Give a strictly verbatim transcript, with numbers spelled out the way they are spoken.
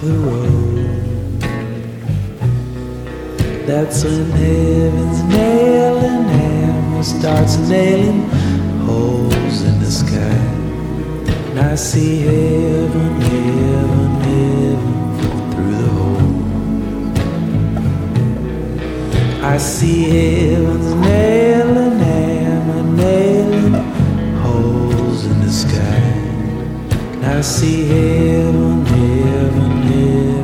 the road. That's when heaven's nailing hammer starts nailing holes in the sky. And I see heaven, heaven, heaven through the hole. I see heaven's nailing hammer nailing holes in the sky. And I see heaven.